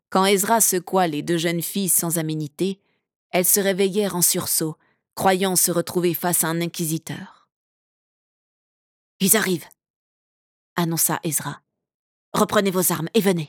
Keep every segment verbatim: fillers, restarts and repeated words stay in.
Quand Ezra secoua les deux jeunes filles sans aménité, elles se réveillèrent en sursaut, croyant se retrouver face à un inquisiteur. « Ils arrivent !» annonça Ezra. « Reprenez vos armes et venez !»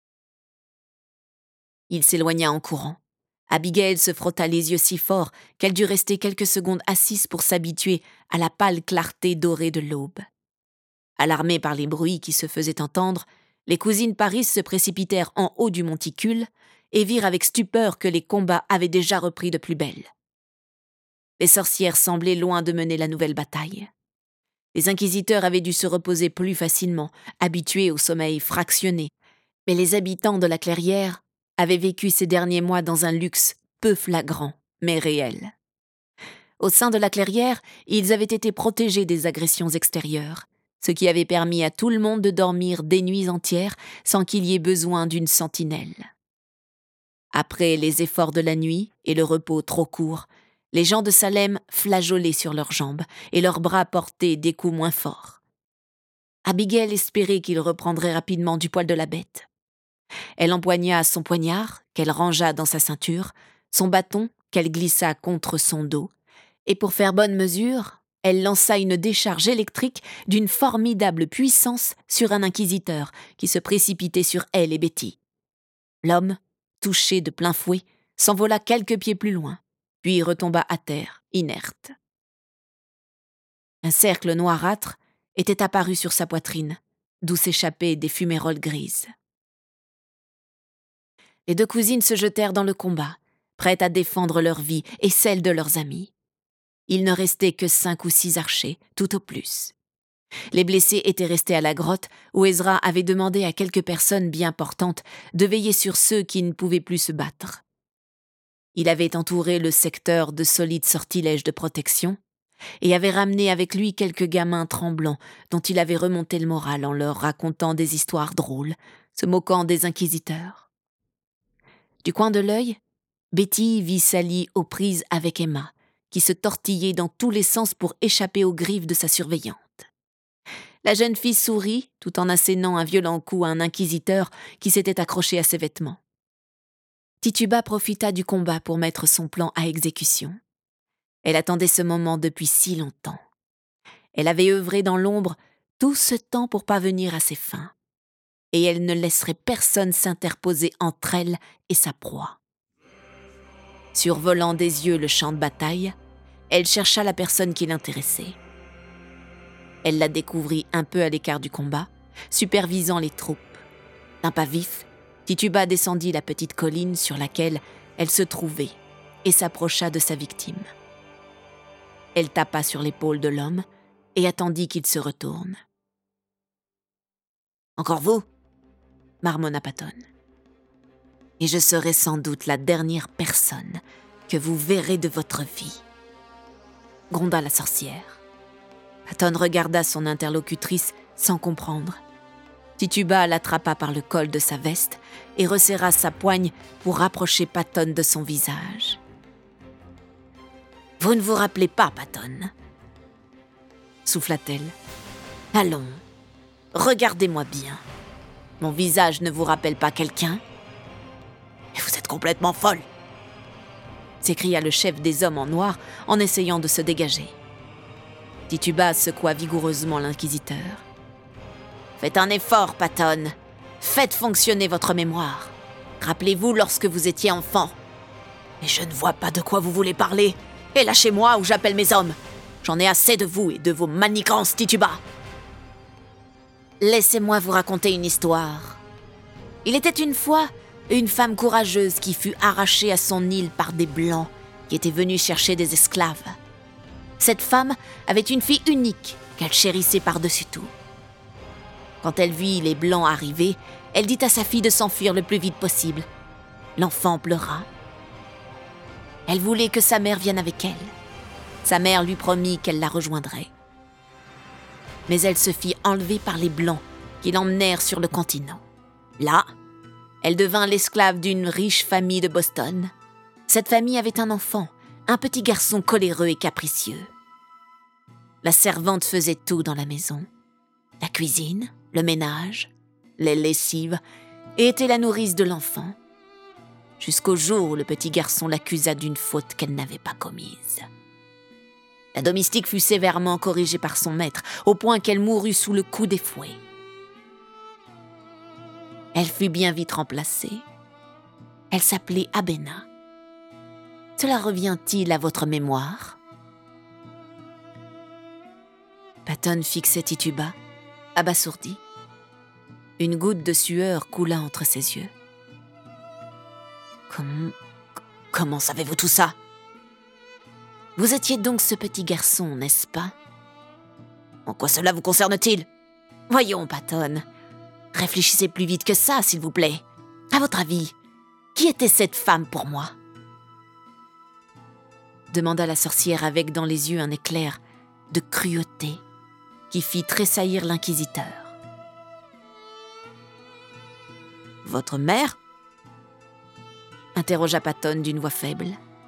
Il s'éloigna en courant. Abigail se frotta les yeux si fort qu'elle dut rester quelques secondes assise pour s'habituer à la pâle clarté dorée de l'aube. Alarmées par les bruits qui se faisaient entendre, les cousines Paris se précipitèrent en haut du monticule et virent avec stupeur que les combats avaient déjà repris de plus belle. Les sorcières semblaient loin de mener la nouvelle bataille. Les inquisiteurs avaient dû se reposer plus facilement, habitués au sommeil fractionné, mais les habitants de la clairière avaient vécu ces derniers mois dans un luxe peu flagrant, mais réel. Au sein de la clairière, ils avaient été protégés des agressions extérieures, ce qui avait permis à tout le monde de dormir des nuits entières sans qu'il y ait besoin d'une sentinelle. Après les efforts de la nuit et le repos trop court, les gens de Salem flageolaient sur leurs jambes et leurs bras portaient des coups moins forts. Abigail espérait qu'ils reprendraient rapidement du poil de la bête. Elle empoigna son poignard, qu'elle rangea dans sa ceinture, son bâton, qu'elle glissa contre son dos, et pour faire bonne mesure, elle lança une décharge électrique d'une formidable puissance sur un inquisiteur qui se précipitait sur elle et Betty. L'homme, touché de plein fouet, s'envola quelques pieds plus loin, puis retomba à terre, inerte. Un cercle noirâtre était apparu sur sa poitrine, d'où s'échappaient des fumerolles grises. Les deux cousines se jetèrent dans le combat, prêtes à défendre leur vie et celle de leurs amis. Il ne restait que cinq ou six archers, tout au plus. Les blessés étaient restés à la grotte où Ezra avait demandé à quelques personnes bien portantes de veiller sur ceux qui ne pouvaient plus se battre. Il avait entouré le secteur de solides sortilèges de protection et avait ramené avec lui quelques gamins tremblants dont il avait remonté le moral en leur racontant des histoires drôles, se moquant des inquisiteurs. Du coin de l'œil, Betty vit Sally aux prises avec Emma, qui se tortillait dans tous les sens pour échapper aux griffes de sa surveillante. La jeune fille sourit tout en assénant un violent coup à un inquisiteur qui s'était accroché à ses vêtements. Tituba profita du combat pour mettre son plan à exécution. Elle attendait ce moment depuis si longtemps. Elle avait œuvré dans l'ombre tout ce temps pour parvenir à ses fins. Et elle ne laisserait personne s'interposer entre elle et sa proie. Survolant des yeux le champ de bataille, elle chercha la personne qui l'intéressait. Elle la découvrit un peu à l'écart du combat, supervisant les troupes. D'un pas vif, Tituba descendit la petite colline sur laquelle elle se trouvait et s'approcha de sa victime. Elle tapa sur l'épaule de l'homme et attendit qu'il se retourne. « Encore vous ?» marmonna Patton. « Et je serai sans doute la dernière personne que vous verrez de votre vie. » gronda la sorcière. Patton regarda son interlocutrice sans comprendre. Tituba l'attrapa par le col de sa veste et resserra sa poigne pour rapprocher Patton de son visage. « Vous ne vous rappelez pas, Patton ?» souffla-t-elle. « Allons, regardez-moi bien. Mon visage ne vous rappelle pas quelqu'un ? Mais vous êtes complètement folle !» s'écria le chef des hommes en noir en essayant de se dégager. Tituba secoua vigoureusement l'inquisiteur. « Faites un effort, Patton. Faites fonctionner votre mémoire. Rappelez-vous lorsque vous étiez enfant. Mais je ne vois pas de quoi vous voulez parler. Et lâchez-moi ou j'appelle mes hommes. J'en ai assez de vous et de vos manigances, Tituba. » Laissez-moi vous raconter une histoire. Il était une fois une femme courageuse qui fut arrachée à son île par des Blancs qui étaient venus chercher des esclaves. Cette femme avait une fille unique qu'elle chérissait par-dessus tout. Quand elle vit les Blancs arriver, elle dit à sa fille de s'enfuir le plus vite possible. L'enfant pleura. Elle voulait que sa mère vienne avec elle. Sa mère lui promit qu'elle la rejoindrait. Mais elle se fit enlever par les Blancs qui l'emmenèrent sur le continent. Là, elle devint l'esclave d'une riche famille de Boston. Cette famille avait un enfant, un petit garçon coléreux et capricieux. La servante faisait tout dans la maison. La cuisine, le ménage, les lessives et était la nourrice de l'enfant, jusqu'au jour où le petit garçon l'accusa d'une faute qu'elle n'avait pas commise. La domestique fut sévèrement corrigée par son maître, au point qu'elle mourut sous le coup des fouets. Elle fut bien vite remplacée. Elle s'appelait Abena. Cela revient-il à votre mémoire? Patton fixait Tituba, abasourdi. Une goutte de sueur coula entre ses yeux. Comment, comment savez-vous tout ça? Vous étiez donc ce petit garçon, n'est-ce pas? En quoi cela vous concerne-t-il? Voyons, Patton, réfléchissez plus vite que ça, s'il vous plaît. À votre avis, qui était cette femme pour moi? Demanda la sorcière avec dans les yeux un éclair de cruauté qui fit tressaillir l'inquisiteur. Votre mère? Interrogea Patton d'une voix faible.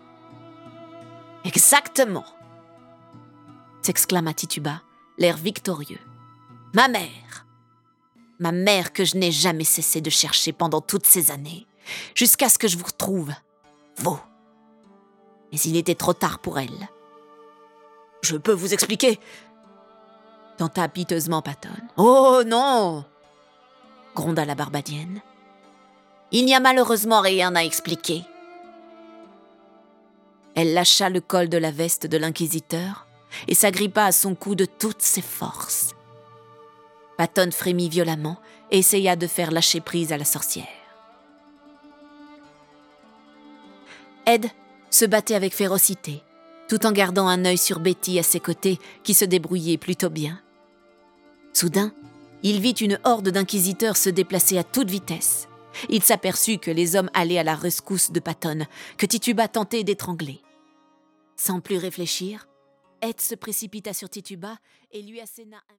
Exactement, s'exclama Tituba, l'air victorieux. Ma mère. Ma mère que je n'ai jamais cessé de chercher pendant toutes ces années, jusqu'à ce que je vous retrouve, vous. Mais il était trop tard pour elle. Je peux vous expliquer, tenta piteusement Patton. Oh non, gronda la Barbadienne. Il n'y a malheureusement rien à expliquer. Elle lâcha le col de la veste de l'inquisiteur et s'agrippa à son cou de toutes ses forces. Patton frémit violemment et essaya de faire lâcher prise à la sorcière. Ed se battait avec férocité, tout en gardant un œil sur Betty à ses côtés, qui se débrouillait plutôt bien. Soudain, il vit une horde d'inquisiteurs se déplacer à toute vitesse. Il s'aperçut que les hommes allaient à la rescousse de Patton, que Tituba tentait d'étrangler. Sans plus réfléchir, Ed se précipita sur Tituba et lui asséna un...